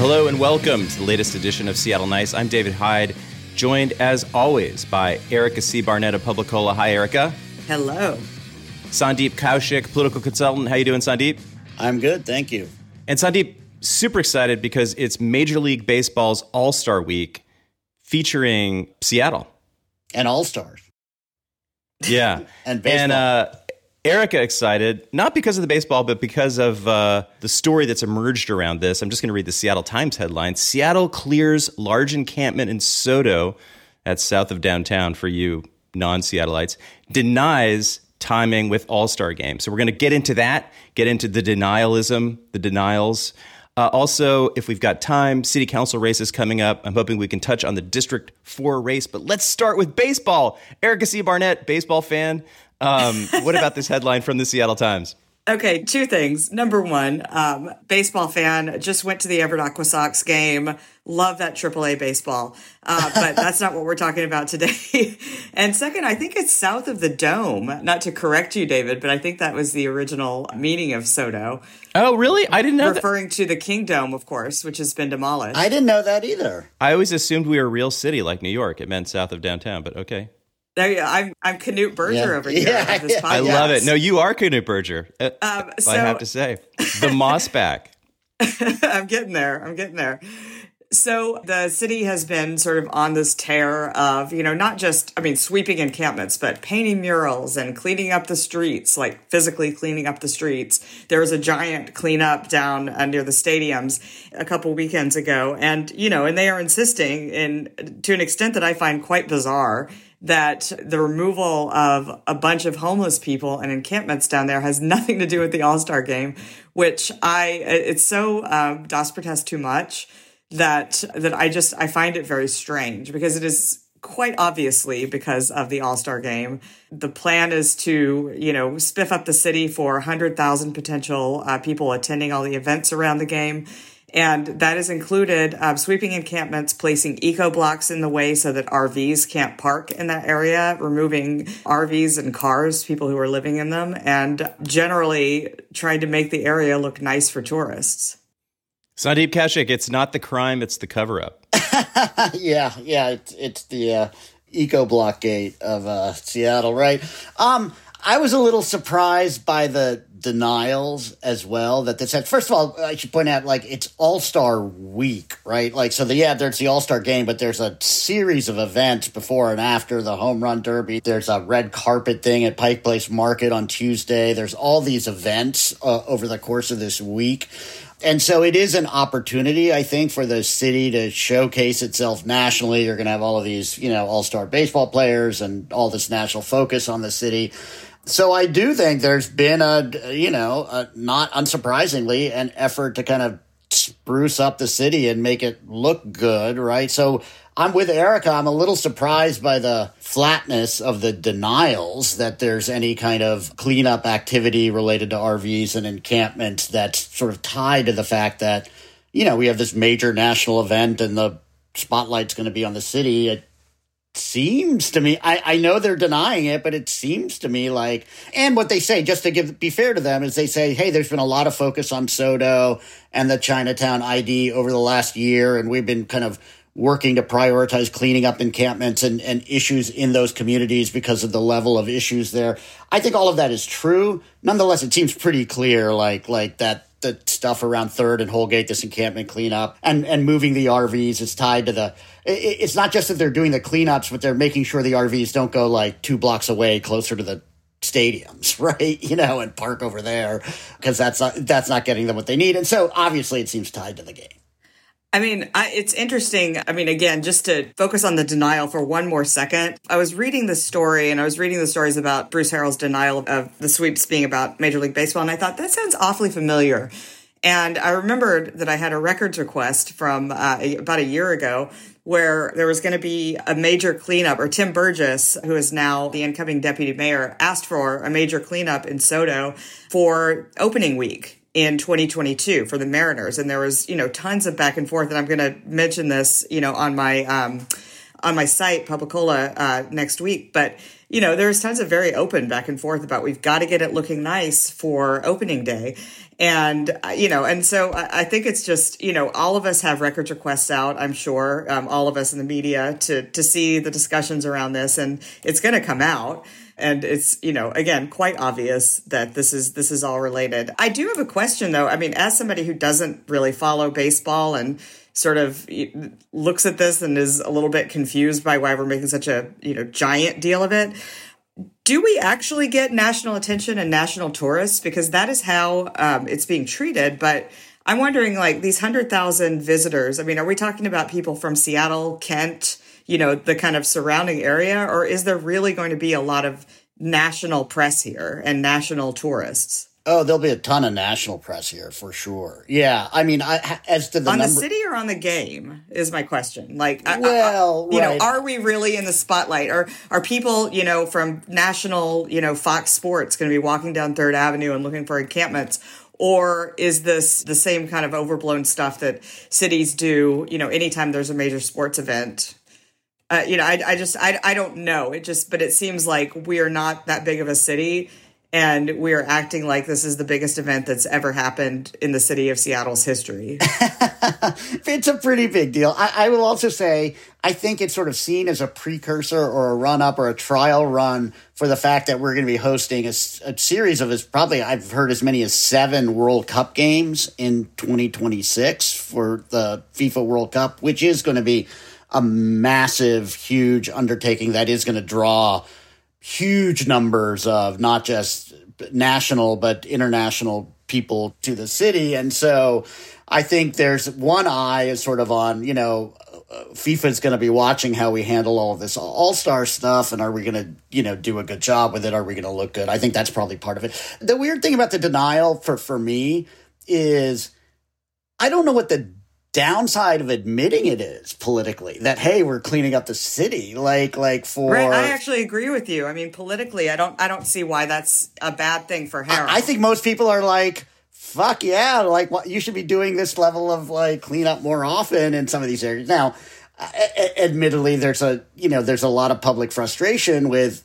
Hello and welcome to the latest edition of Seattle Nice. I'm David Hyde, joined as always by Erica C. Barnett of Publicola. Hi, Erica. Hello. Sandeep Kaushik, political consultant. How you doing, Sandeep? I'm good, thank you. And Sandeep, super excited because it's Major League Baseball's All-Star Week featuring Seattle. And All-Stars. Yeah. And baseball. And Erica excited, not because of the baseball, but because of the story that's emerged around this. I'm just going to read the Seattle Times headline. Seattle clears large encampment in SoDo, that's south of downtown for you non-Seattleites, denies timing with All-Star Game. So we're going to get into that, get into the denialism, the denials. Also, if we've got time, city council races coming up. I'm hoping we can touch on the District 4 race, but let's start with baseball. Erica C. Barnett, baseball fan. What about this headline from the Seattle Times? Okay, two things. Number one, baseball fan, just went to the Everett Aqua Sox game. Love that AAA baseball. But that's not what we're talking about today. And second, I think it's south of the Dome. Not to correct you, David, but I think that was the original meaning of SoDo. Oh, really? I didn't know Referring to the Kingdome, of course, which has been demolished. I didn't know that either. I always assumed we were a real city like New York. It meant south of downtown, but okay. I'm Knut Berger over here. Yeah, of this podcast. I love it. No, you are Knut Berger. I have to say. The moss back. I'm getting there. So the city has been sort of on this tear of, not just, sweeping encampments, but painting murals and cleaning up the streets, like physically cleaning up the streets. There was a giant cleanup down near the stadiums a couple weekends ago. And, and they are insisting to an extent that I find quite bizarre, that the removal of a bunch of homeless people and encampments down there has nothing to do with the All-Star Game, which it's so das protest too much that I find it very strange, because it is quite obviously because of the All-Star Game. The plan is to, spiff up the city for 100,000 potential people attending all the events around the game. And that has included sweeping encampments, placing eco-blocks in the way so that RVs can't park in that area, removing RVs and cars, people who are living in them, and generally trying to make the area look nice for tourists. Sandeep Kaushik, it's not the crime, it's the cover-up. Yeah, it's the eco-block gate of Seattle, right? I was a little surprised by the denials as well that this had. First of all, I should point out, it's All-Star Week, right? There's the All-Star Game, but there's a series of events before and after the Home Run Derby. There's a red carpet thing at Pike Place Market on Tuesday. There's all these events over the course of this week. And so it is an opportunity, I think, for the city to showcase itself nationally. You're going to have all of these, all-star baseball players and all this national focus on the city. So I do think there's been not unsurprisingly, an effort to kind of spruce up the city and make it look good, right? So I'm with Erica. I'm a little surprised by the flatness of the denials that there's any kind of cleanup activity related to RVs and encampments that's sort of tied to the fact that, we have this major national event and the spotlight's going to be on the city. It seems to me, I know they're denying it, but it seems to me and what they say, just to be fair to them, is they say, hey, there's been a lot of focus on SoDo and the Chinatown ID over the last year, and we've been kind of working to prioritize cleaning up encampments and issues in those communities because of the level of issues there. I think all of that is true. Nonetheless, it seems pretty clear that the stuff around 3rd and Holgate, this encampment cleanup, and moving the RVs is tied to it's not just that they're doing the cleanups, but they're making sure the RVs don't go 2 blocks away closer to the stadiums, right? And park over there, because that's not getting them what they need. And so obviously it seems tied to the game. It's interesting. Again, just to focus on the denial for one more second, I was reading the story, and I was reading the stories about Bruce Harrell's denial of the sweeps being about Major League Baseball, and I thought, that sounds awfully familiar. And I remembered that I had a records request from about a year ago where there was going to be a major cleanup, or Tim Burgess, who is now the incoming deputy mayor, asked for a major cleanup in SoDo for opening week in 2022 for the Mariners. And there was, tons of back and forth. And I'm going to mention this, on my on my site, Publicola, next week. But, there's tons of very open back and forth about we've got to get it looking nice for opening day. And, and so I think it's just, all of us have records requests out, I'm sure, all of us in the media to see the discussions around this, and it's going to come out. And it's, again, quite obvious that this is all related. I do have a question, though. I mean, as somebody who doesn't really follow baseball and sort of looks at this and is a little bit confused by why we're making such a, giant deal of it, do we actually get national attention and national tourists? Because that is how it's being treated. But I'm wondering, like, these 100,000 visitors, I mean, are we talking about people from Seattle, Kent, the kind of surrounding area, or is there really going to be a lot of national press here and national tourists? Oh, there'll be a ton of national press here for sure. Yeah, I mean, as to the the city or on the game is my question. Like, right. Are we really in the spotlight, or are people, from national, Fox Sports going to be walking down Third Avenue and looking for encampments? Or is this the same kind of overblown stuff that cities do, anytime there's a major sports event? I don't know. But it seems like we are not that big of a city, and we are acting like this is the biggest event that's ever happened in the city of Seattle's history. It's a pretty big deal. I will also say, I think it's sort of seen as a precursor or a run-up or a trial run for the fact that we're going to be hosting a series of, probably I've heard as many as 7 World Cup games in 2026 for the FIFA World Cup, which is going to be a massive, huge undertaking that is going to draw huge numbers of not just national but international people to the city. And so I think there's one eye is sort of on, FIFA is going to be watching how we handle all of this all-star stuff, and are we going to, do a good job with it? Are we going to look good? I think that's probably part of it. The weird thing about the denial for me is I don't know what the downside of admitting it is politically, that, hey, we're cleaning up the city, like for right. I actually agree with you. I mean, politically, I don't see why that's a bad thing for Harold. I think most people are like, fuck yeah, like, what, you should be doing this level of like cleanup more often in some of these areas. Now, admittedly, there's a lot of public frustration with,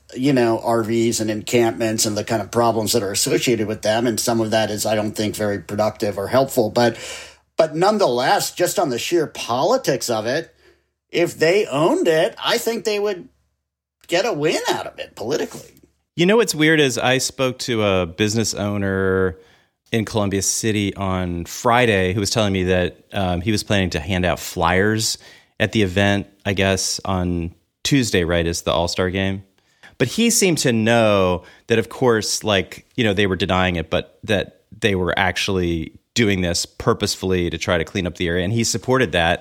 RVs and encampments and the kind of problems that are associated with them, and some of that is, I don't think, very productive or helpful, But nonetheless, just on the sheer politics of it, if they owned it, I think they would get a win out of it politically. What's weird is I spoke to a business owner in Columbia City on Friday who was telling me that he was planning to hand out flyers at the event, I guess, on Tuesday, right, is the All-Star game. But he seemed to know that, of course, they were denying it, but that they were actually doing this purposefully to try to clean up the area. And he supported that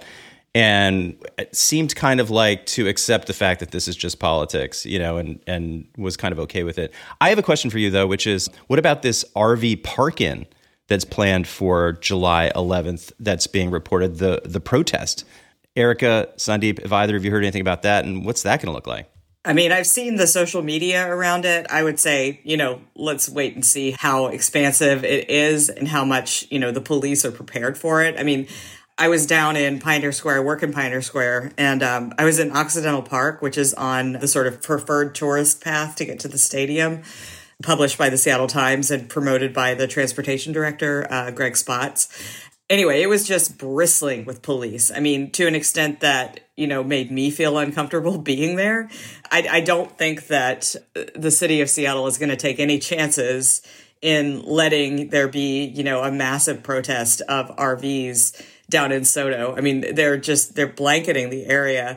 and it seemed kind of like to accept the fact that this is just politics, and was kind of okay with it. I have a question for you, though, which is, what about this RV park-in that's planned for July 11th that's being reported, the protest? Erica, Sandeep, have either of you heard anything about that? And what's that going to look like? I mean, I've seen the social media around it. I would say, let's wait and see how expansive it is and how much, the police are prepared for it. I mean, I was down in Pioneer Square, I work in Pioneer Square, and I was in Occidental Park, which is on the sort of preferred tourist path to get to the stadium, published by the Seattle Times and promoted by the transportation director, Greg Spotts. Anyway, it was just bristling with police. I mean, to an extent that, made me feel uncomfortable being there. I don't think that the city of Seattle is going to take any chances in letting there be, a massive protest of RVs down in SoDo. I mean, they're blanketing the area.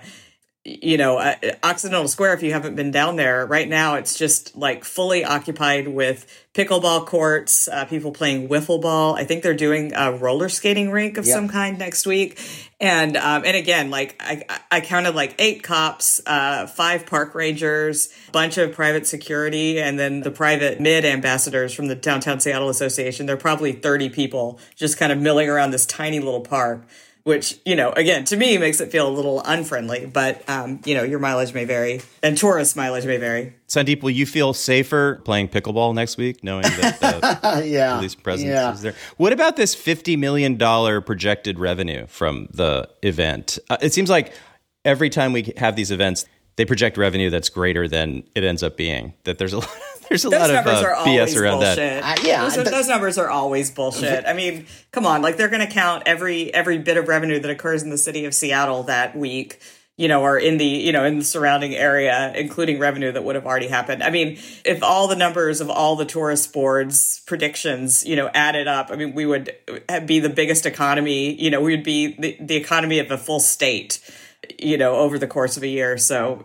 Occidental Square, if you haven't been down there, right now it's just like fully occupied with pickleball courts, people playing wiffle ball. I think they're doing a roller skating rink of some kind next week. And again, I counted 8 cops, 5 park rangers, a bunch of private security, and then the private mid ambassadors from the Downtown Seattle Association. There are probably 30 people just kind of milling around this tiny little park, which, again, to me makes it feel a little unfriendly, but, your mileage may vary and tourist mileage may vary. Sandeep, will you feel safer playing pickleball next week, knowing that the police presence is there? What about this $50 million projected revenue from the event? It seems like every time we have these events, they project revenue that's greater than it ends up being. That there's a lot of BS around bullshit. that. Those numbers are always bullshit. I mean, come on, like they're going to count every bit of revenue that occurs in the city of Seattle that week, or in the, in the surrounding area, including revenue that would have already happened. I mean, if all the numbers of all the tourist boards predictions, added up, I mean, we would be the biggest economy, we would be the economy of a full state, over the course of a year. So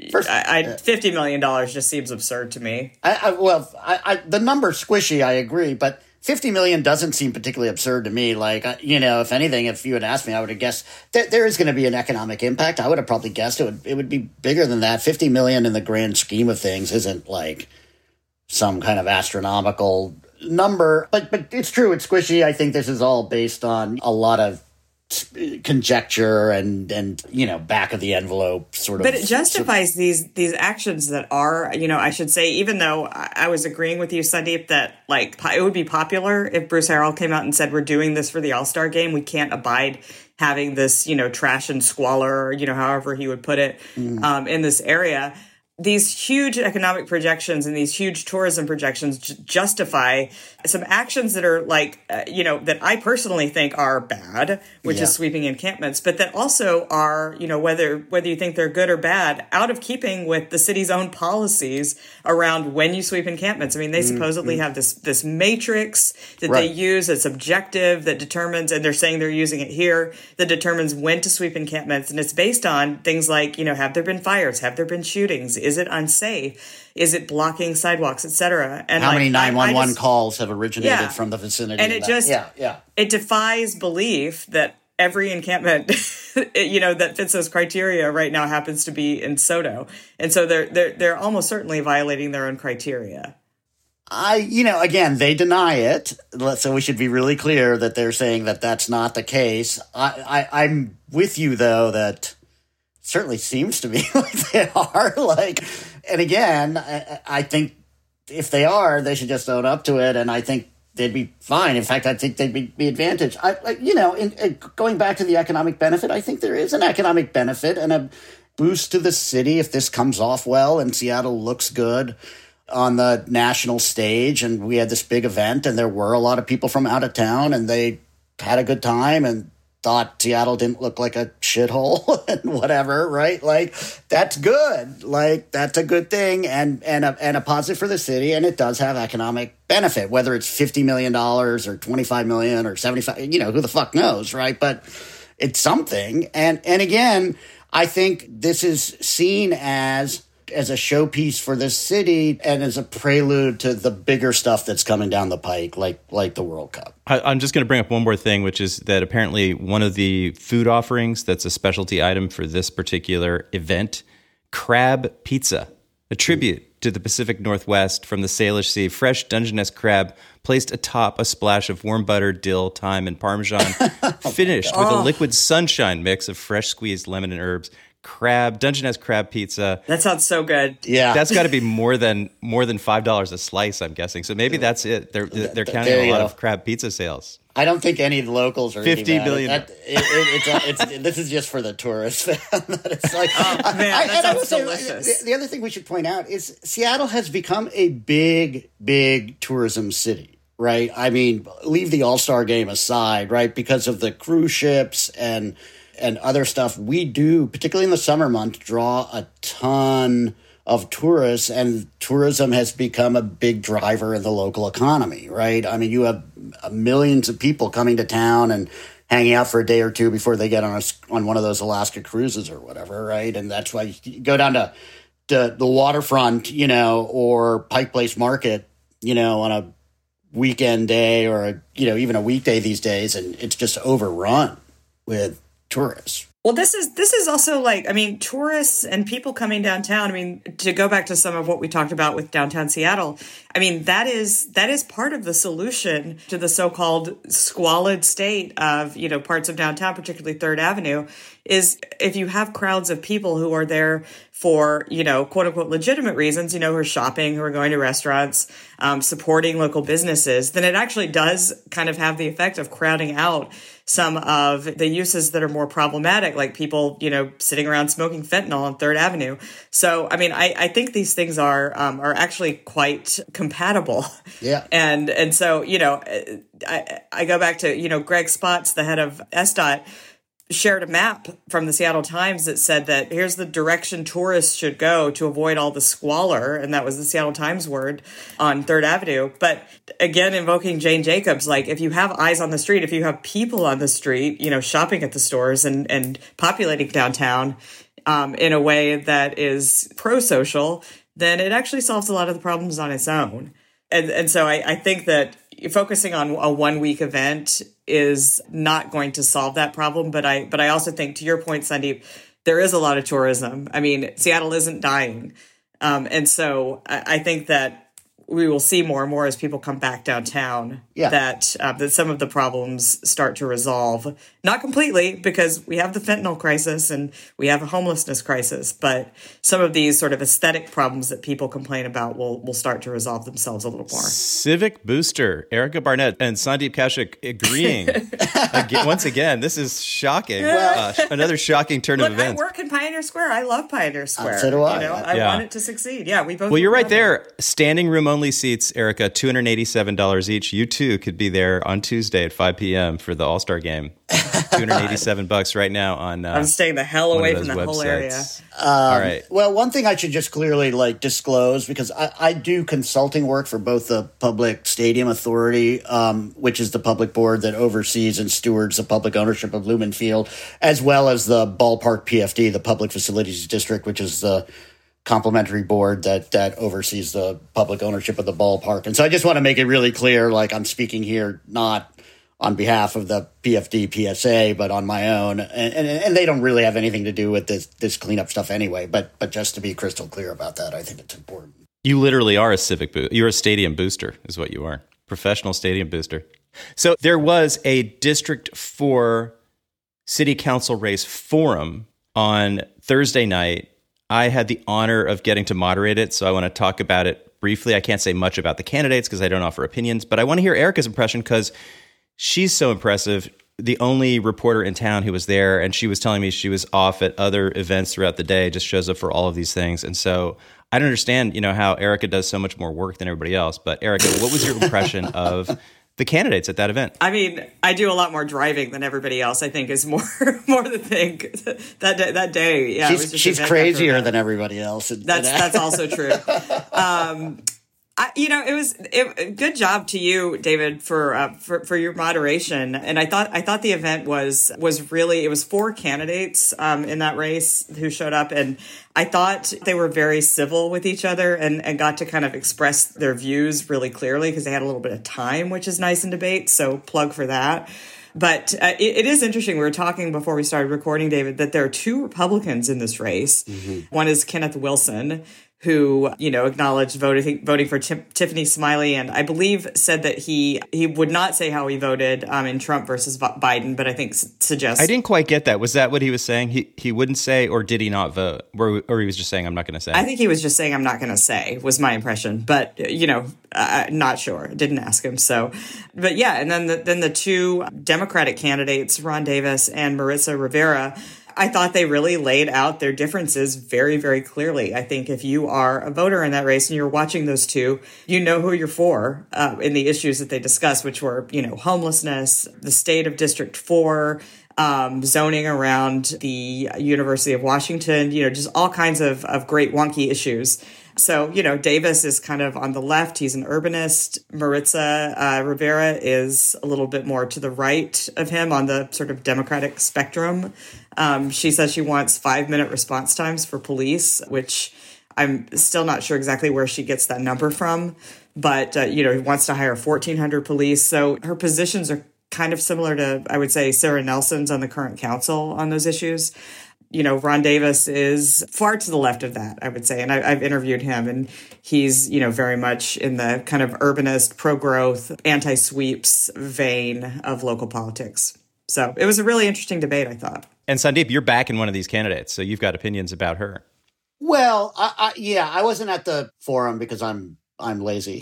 $50 million just seems absurd to me. The number's squishy, I agree, but $50 million doesn't seem particularly absurd to me. Like, if anything, if you had asked me, I would have guessed that there is going to be an economic impact. I would have probably guessed it would be bigger than that. $50 million in the grand scheme of things isn't like some kind of astronomical number, but it's true. It's squishy. I think this is all based on a lot of conjecture and back of the envelope sort of. But it justifies these actions that are, I should say, even though I was agreeing with you, Sandeep, that like it would be popular if Bruce Harrell came out and said, we're doing this for the All-Star game. We can't abide having this, trash and squalor, however he would put it, in this area. These huge economic projections and these huge tourism projections justify some actions that are like, that I personally think are bad, which is sweeping encampments, but that also are, whether you think they're good or bad, out of keeping with the city's own policies around when you sweep encampments. I mean, they supposedly have this matrix that they use that's objective, that determines, and they're saying they're using it here, that determines when to sweep encampments. And it's based on things like, have there been fires? Have there been shootings? Is it unsafe? Is it blocking sidewalks, etc.? And how many 911 calls have originated from the vicinity? And it defies belief that every encampment, that fits those criteria right now happens to be in SoDo, and so they're almost certainly violating their own criteria. Again, they deny it, so we should be really clear that they're saying that that's not the case. I'm with you though that. Certainly seems to me like they are. And again, I think if they are, they should just own up to it, and I think they'd be fine. In fact, I think they'd be advantaged. Going back to the economic benefit, I think there is an economic benefit and a boost to the city if this comes off well and Seattle looks good on the national stage. And we had this big event, and there were a lot of people from out of town, and they had a good time and thought Seattle didn't look like a shithole and whatever, right? Like, that's good. Like, that's a good thing and a positive for the city, and it does have economic benefit, whether it's $50 million or $25 million or 75, who the fuck knows, right? But it's something. And again, I think this is seen as a showpiece for the city and as a prelude to the bigger stuff that's coming down the pike, like the World Cup. I'm just going to bring up one more thing, which is that apparently one of the food offerings that's a specialty item for this particular event, crab pizza, a tribute to the Pacific Northwest from the Salish Sea. Fresh Dungeness crab placed atop a splash of warm butter, dill, thyme, and Parmesan, finished with a liquid sunshine mix of fresh squeezed lemon and herbs. Dungeness crab pizza. That sounds so good. Yeah, that's got to be more than $5 a slice, I'm guessing. So maybe that's it. They're counting a lot of crab pizza sales. I don't think any of the locals are $50 billion. This is just for the tourists. It's like, that sounds delicious. The other thing we should point out is Seattle has become a big, big tourism city, right? I mean, leave the All-Star game aside, right? Because of the cruise ships and other stuff, we do, particularly in the summer months, draw a ton of tourists, and tourism has become a big driver in the local economy, right? I mean, you have millions of people coming to town and hanging out for a day or two before they get on one of those Alaska cruises or whatever, right? And that's why you go down to the waterfront, or Pike Place Market, on a weekend day or, even a weekday these days, and it's just overrun with tourists. Well, this is also tourists and people coming downtown. I mean, to go back to some of what we talked about with downtown Seattle, I mean, that is part of the solution to the so-called squalid state of, parts of downtown, particularly Third Avenue, is if you have crowds of people who are there for, quote unquote, legitimate reasons, who are shopping, who are going to restaurants, supporting local businesses, then it actually does kind of have the effect of crowding out some of the uses that are more problematic, like people, sitting around smoking fentanyl on Third Avenue. So, I mean, I think these things are actually quite compatible. Yeah. And so, I go back to, Greg Spotts, the head of SDOT, shared a map from the Seattle Times that said that here's the direction tourists should go to avoid all the squalor. And that was the Seattle Times word on Third Avenue. But again, invoking Jane Jacobs, like if you have eyes on the street, if you have people on the street, shopping at the stores and populating downtown in a way that is pro-social, then it actually solves a lot of the problems on its own. And so I think that focusing on a 1 week event is not going to solve that problem. But I also think, to your point, Sandeep, there is a lot of tourism. I mean, Seattle isn't dying. And so I think that we will see more and more as people come back downtown that some of the problems start to resolve. Not completely, because we have the fentanyl crisis and we have a homelessness crisis, but some of these sort of aesthetic problems that people complain about will start to resolve themselves a little more. Civic booster, Erica Barnett and Sandeep Kaushik agreeing. Once again, this is shocking. Another shocking turn of events. I work in Pioneer Square. I love Pioneer Square. So do I. I want it to succeed. Yeah, we both. Well, you're right there. Standing room only seats, Erica, $287 each. You too could be there on Tuesday at 5 p.m. for the All-Star game. $287 right now on. I'm staying the hell away from that whole area. All right. Well, one thing I should just clearly disclose, because I do consulting work for both the Public Stadium Authority, which is the public board that oversees and stewards the public ownership of Lumen Field, as well as the Ballpark PFD, the Public Facilities District, which is the complementary board that oversees the public ownership of the ballpark. And so I just want to make it really clear, I'm speaking here not on behalf of the PFD PSA, but on my own. And they don't really have anything to do with this cleanup stuff anyway. But just to be crystal clear about that, I think it's important. You literally are a civic booster. You're a stadium booster is what you are. Professional stadium booster. So there was a District 4 City Council race forum on Thursday night. I had the honor of getting to moderate it, so I want to talk about it briefly. I can't say much about the candidates because I don't offer opinions, but I want to hear Erica's impression because she's so impressive. The only reporter in town who was there, and she was telling me she was off at other events throughout the day, just shows up for all of these things. And so I don't understand, how Erica does so much more work than everybody else. But Erica, what was your impression of the candidates at that event? I mean, I do a lot more driving than everybody else, I think, is more the thing. That day, yeah. She's crazier than everybody else. That's also true. It was good job to you, David, for your moderation. And I thought the event was really, it was 4 candidates in that race who showed up, and I thought they were very civil with each other and got to kind of express their views really clearly because they had a little bit of time, which is nice in debate. So plug for that. But it is interesting. We were talking before we started recording, David, that there are 2 Republicans in this race. Mm-hmm. One is Kenneth Wilson, who, acknowledged voting for Tiffany Smiley, and I believe said that he would not say how he voted in Trump versus Biden, but I think suggests... I didn't quite get that. Was that what he was saying? He wouldn't say, or did he not vote? Or he was just saying, I'm not going to say? I think he was just saying, I'm not going to say, was my impression. But, not sure. Didn't ask him. So, but yeah, and then the 2 Democratic candidates, Ron Davis and Maritza Rivera, I thought they really laid out their differences very, very clearly. I think if you are a voter in that race and you're watching those 2, you know who you're for in the issues that they discussed, which were, homelessness, the state of District 4, zoning around the University of Washington, just all kinds of great wonky issues. So, Davis is kind of on the left. He's an urbanist. Maritza Rivera is a little bit more to the right of him on the sort of Democratic spectrum. She says she wants 5-minute response times for police, which I'm still not sure exactly where she gets that number from. But, wants to hire 1,400 police. So her positions are kind of similar to, I would say, Sarah Nelson's on the current council on those issues. Ron Davis is far to the left of that, I would say. And I've interviewed him, and he's, very much in the kind of urbanist, pro-growth, anti-sweeps vein of local politics. So it was a really interesting debate, I thought. And Sandeep, you're back in one of these candidates, so you've got opinions about her. Well, I wasn't at the forum because I'm lazy.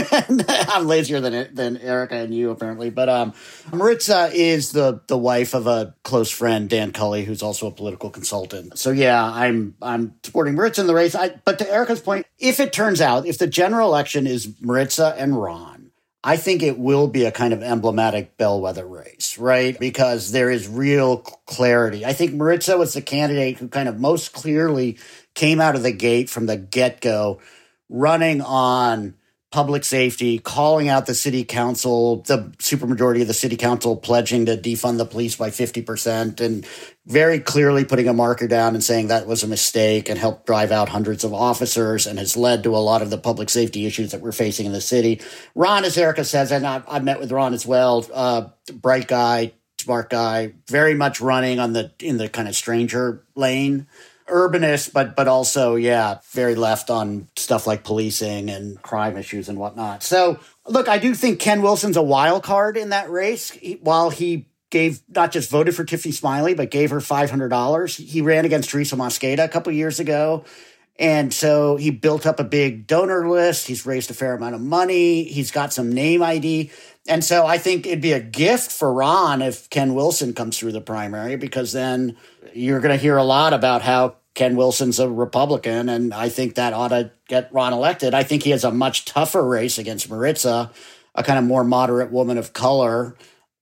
I'm lazier than Erica and you, apparently. But Maritza is the wife of a close friend, Dan Cully, who's also a political consultant. So yeah, I'm supporting Maritza in the race. But to Erica's point, if it turns out, if the general election is Maritza and Ron, I think it will be a kind of emblematic bellwether race, right? Because there is real clarity. I think Maritza was the candidate who kind of most clearly came out of the gate from the get-go, running on public safety, calling out the city council, the supermajority of the city council pledging to defund the police by 50%, and very clearly putting a marker down and saying that was a mistake and helped drive out hundreds of officers and has led to a lot of the public safety issues that we're facing in the city. Ron, as Erica says, and I've met with Ron as well, bright guy, smart guy, very much running in the kind of stranger lane. Urbanist, but also, very left on stuff like policing and crime issues and whatnot. So, look, I do think Ken Wilson's a wild card in that race. While he not just voted for Tiffany Smiley, but gave her $500. He ran against Teresa Mosqueda a couple years ago. And so he built up a big donor list. He's raised a fair amount of money. He's got some name ID. And so I think it'd be a gift for Ron if Ken Wilson comes through the primary, because then you're going to hear a lot about how Ken Wilson's a Republican, and I think that ought to get Ron elected. I think he has a much tougher race against Maritza, a kind of more moderate woman of color,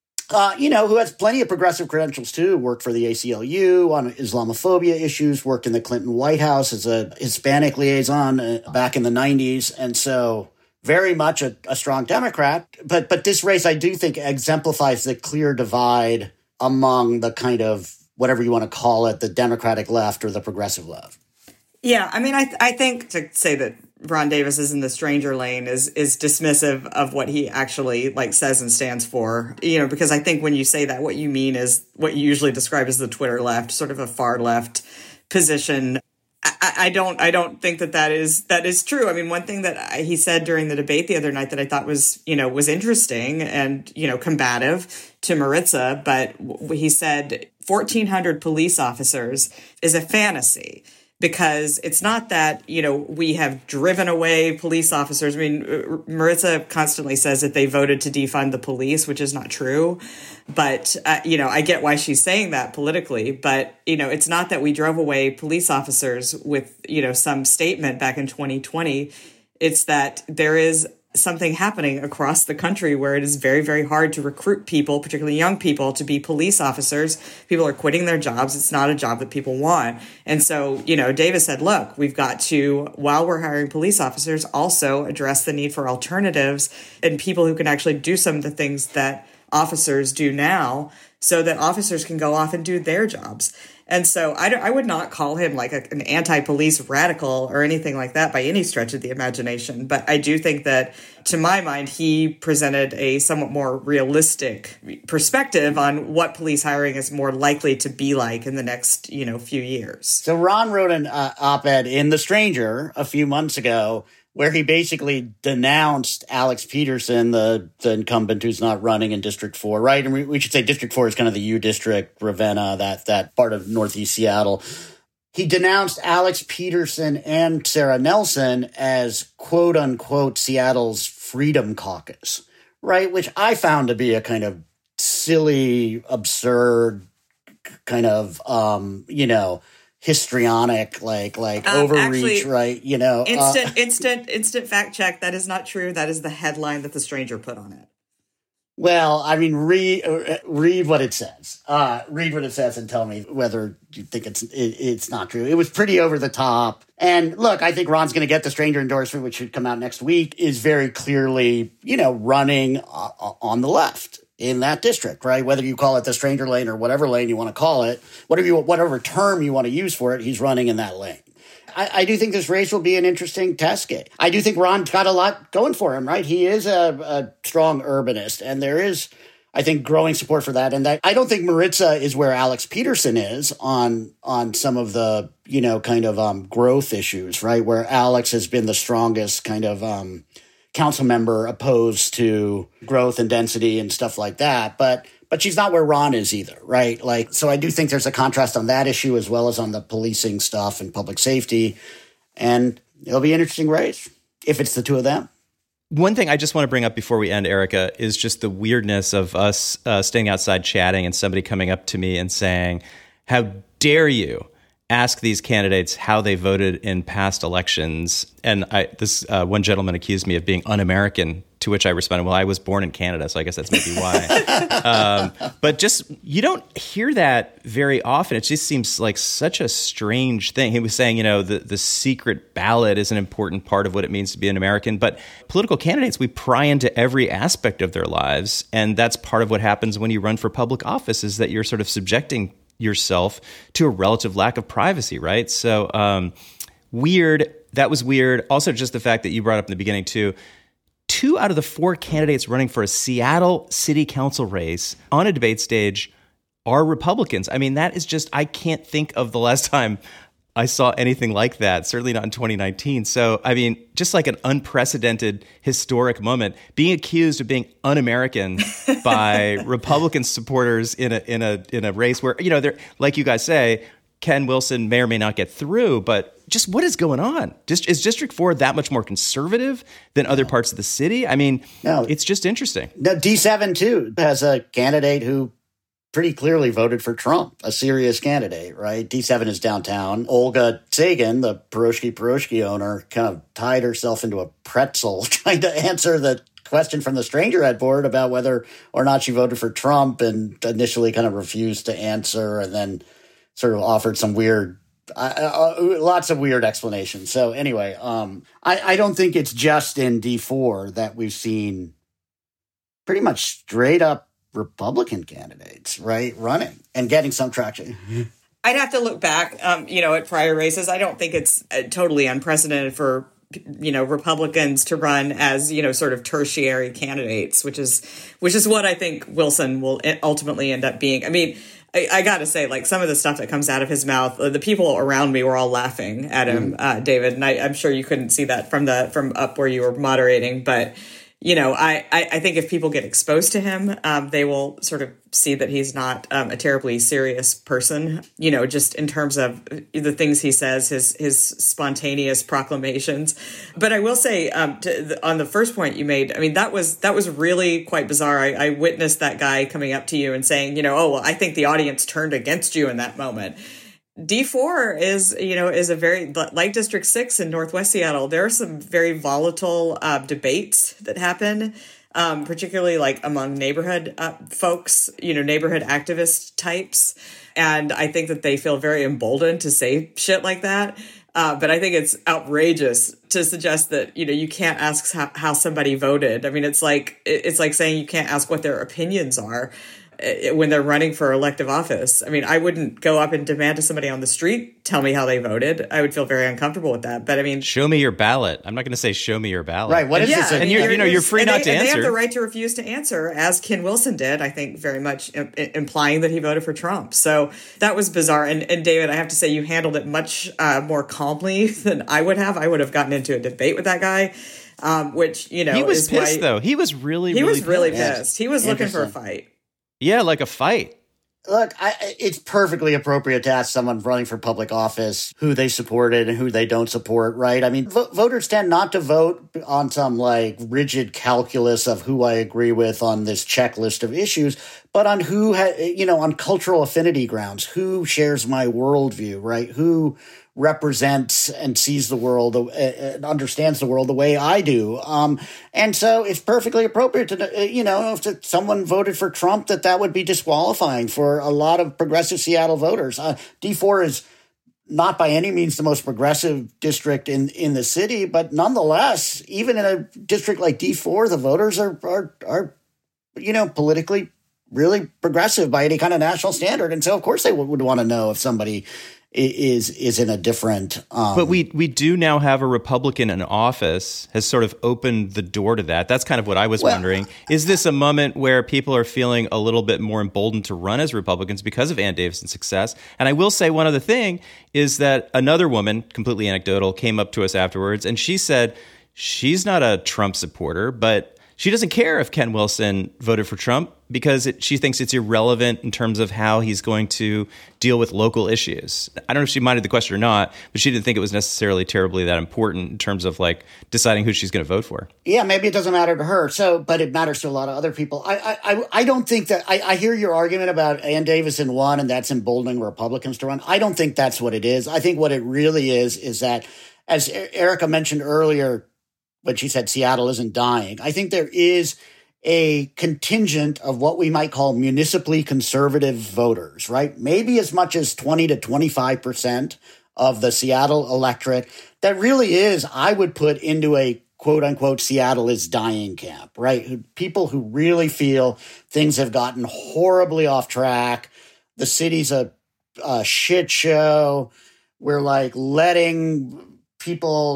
who has plenty of progressive credentials too, worked for the ACLU on Islamophobia issues, worked in the Clinton White House as a Hispanic liaison back in the 90s. And so very much a strong Democrat. But this race, I do think, exemplifies the clear divide among the kind of, whatever you want to call it, the Democratic left or the progressive left. Yeah, I mean, I think to say that Ron Davis is in the stranger lane is dismissive of what he actually says and stands for, because I think when you say that, what you mean is what you usually describe as the Twitter left, sort of a far left position. I don't think that is true. I mean, one thing that he said during the debate the other night that I thought was interesting and, combative to Maritza, but he said 1,400 police officers is a fantasy, because it's not that, we have driven away police officers. I mean, Maritza constantly says that they voted to defund the police, which is not true. But, I get why she's saying that politically. But, it's not that we drove away police officers with, some statement back in 2020. It's that there is something happening across the country where it is very, very hard to recruit people, particularly young people, to be police officers. People are quitting their jobs. It's not a job that people want. And so, Davis said, look, we've got to, while we're hiring police officers, also address the need for alternatives and people who can actually do some of the things that officers do now, so that officers can go off and do their jobs. And so I would not call him an anti-police radical or anything like that by any stretch of the imagination. But I do think that, to my mind, he presented a somewhat more realistic perspective on what police hiring is more likely to be like in the next, few years. So Ron wrote an op-ed in The Stranger a few months ago where he basically denounced Alex Peterson, the incumbent who's not running in District 4, right? And we should say District 4 is kind of the U District, Ravenna, that part of Northeast Seattle. He denounced Alex Peterson and Sarah Nelson as, quote unquote, Seattle's Freedom Caucus, right? Which I found to be a kind of silly, absurd, kind of, histrionic, overreach, actually, right? Instant fact check. That is not true. That is the headline that The Stranger put on it. Well, I mean, read what it says. Read what it says and tell me whether you think it's not true. It was pretty over the top. And look, I think Ron's going to get the Stranger endorsement, which should come out next week, is very clearly, running on the left in that district, right? Whether you call it the Stranger lane or whatever lane you want to call it, whatever term you want to use for it, he's running in that lane. I do think this race will be an interesting test case. I do think Ron's got a lot going for him, right? He is a strong urbanist, and there is I think growing support for that. And that I don't think Maritza is where Alex Peterson is on some of the, kind of growth issues, right? Where Alex has been the strongest kind of council member opposed to growth and density and stuff like that. But she's not where Ron is either, right? So I do think there's a contrast on that issue as well as on the policing stuff and public safety. And it'll be an interesting race if it's the two of them. One thing I just want to bring up before we end, Erica, is just the weirdness of us staying outside chatting and somebody coming up to me and saying, how dare you ask these candidates how they voted in past elections? And this one gentleman accused me of being un-American, to which I responded, well, I was born in Canada, so I guess that's maybe why. But just, you don't hear that very often. It just seems like such a strange thing. He was saying, the secret ballot is an important part of what it means to be an American. But political candidates, we pry into every aspect of their lives. And that's part of what happens when you run for public office, is that you're sort of subjecting yourself to a relative lack of privacy, right? So weird. That was weird. Also, just the fact that you brought up in the beginning, too, 2 out of the 4 candidates running for a Seattle city council race on a debate stage are Republicans. I mean, that is just, I can't think of the last time I saw anything like that, certainly not in 2019. So, I mean, just like an unprecedented historic moment, being accused of being un-American by Republican supporters in a race where, they're, like you guys say, Ken Wilson may or may not get through, but just what is going on? Is District 4 that much more conservative than other parts of the city? I mean, it's just interesting. No, D7, too, has a candidate who pretty clearly voted for Trump, a serious candidate, right? D7 is downtown. Olga Sagan, the Piroshki owner, kind of tied herself into a pretzel trying to answer the question from the Strangerhead board about whether or not she voted for Trump, and initially kind of refused to answer and then sort of offered some weird, lots of weird explanations. So anyway, I don't think it's just in D4 that we've seen pretty much straight up Republican candidates, right, running and getting some traction. I'd have to look back, at prior races. I don't think it's totally unprecedented for Republicans to run as, sort of tertiary candidates, which is what I think Wilson will ultimately end up being. I mean, I got to say, like, some of the stuff that comes out of his mouth, the people around me were all laughing at him, David, and I'm sure you couldn't see that from up where you were moderating, but I think if people get exposed to him, they will sort of see that he's not a terribly serious person, just in terms of the things he says, his spontaneous proclamations. But I will say, on the first point you made, I mean, that was really quite bizarre. I witnessed that guy coming up to you and saying, oh, well, I think the audience turned against you in that moment. D4 is a very, like District 6 in Northwest Seattle, there are some very volatile debates that happen, particularly like among neighborhood folks, neighborhood activist types. And I think that they feel very emboldened to say shit like that. But I think it's outrageous to suggest that, you can't ask how somebody voted. I mean, it's like saying you can't ask what their opinions are when they're running for elective office. I mean, I wouldn't go up and demand to somebody on the street tell me how they voted. I would feel very uncomfortable with that. But I mean, show me your ballot. I'm not going to say show me your ballot. Right. What is this? And you're free not to answer. They have the right to refuse to answer, as Ken Wilson did. I think very much implying that he voted for Trump. So that was bizarre. And David, I have to say, you handled it much more calmly than I would have. I would have gotten into a debate with that guy. Which he was pissed though. He was really pissed. He was looking for a fight. Yeah, like a fight. Look, it's perfectly appropriate to ask someone running for public office who they supported and who they don't support, right? I mean, voters tend not to vote on some like rigid calculus of who I agree with on this checklist of issues, but on who, on cultural affinity grounds, who shares my worldview, right? Who represents and sees the world and understands the world the way I do. And so it's perfectly appropriate to, if someone voted for Trump, that would be disqualifying for a lot of progressive Seattle voters. D4 is not by any means the most progressive district in the city, but nonetheless, even in a district like D4, the voters are politically really progressive by any kind of national standard. And so, of course, they would want to know if somebody is in a different. But we do now have a Republican in office has sort of opened the door to that. That's kind of what I was wondering. Is this a moment where people are feeling a little bit more emboldened to run as Republicans because of Ann Davison's success? And I will say one other thing is that another woman, completely anecdotal, came up to us afterwards and she said she's not a Trump supporter, but she doesn't care if Ken Wilson voted for Trump because she thinks it's irrelevant in terms of how he's going to deal with local issues. I don't know if she minded the question or not, but she didn't think it was necessarily terribly that important in terms of like deciding who she's going to vote for. Yeah, maybe it doesn't matter to her. But it matters to a lot of other people. I don't think that I hear your argument about Ann Davison won and that's emboldening Republicans to run. I don't think that's what it is. I think what it really is that, as Erica mentioned earlier, when she said Seattle isn't dying, I think there is a contingent of what we might call municipally conservative voters, right? Maybe as much as 20 to 25% of the Seattle electorate that really is, I would put into a quote unquote Seattle is dying camp, right? People who really feel things have gotten horribly off track. The city's a shit show. We're like letting people,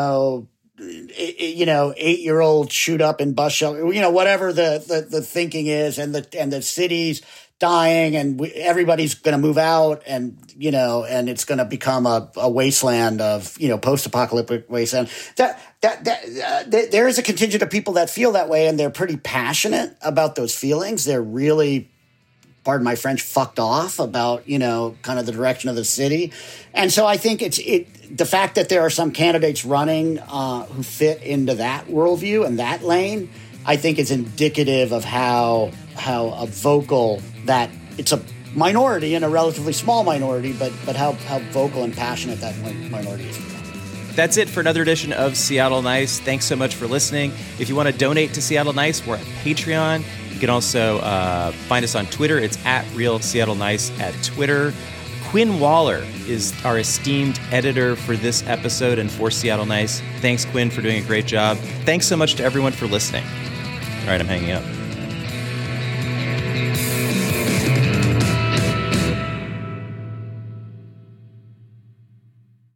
8-year-old shoot up in bus shelter, whatever the thinking is, and the city's dying, and everybody's going to move out, and it's going to become a wasteland of post-apocalyptic wasteland. There is a contingent of people that feel that way, and they're pretty passionate about those feelings. They're really, pardon my French, fucked off about, kind of the direction of the city. And so I think the fact that there are some candidates running who fit into that worldview and that lane, I think is indicative of how vocal that it's a minority and a relatively small minority, but how vocal and passionate that minority is. That's it for another edition of Seattle Nice. Thanks so much for listening. If you want to donate to Seattle Nice, we're at Patreon. You can also find us on Twitter. It's at Real Seattle Nice at Twitter. Quinn Waller is our esteemed editor for this episode and for Seattle Nice. Thanks, Quinn, for doing a great job. Thanks so much to everyone for listening. All right, I'm hanging up.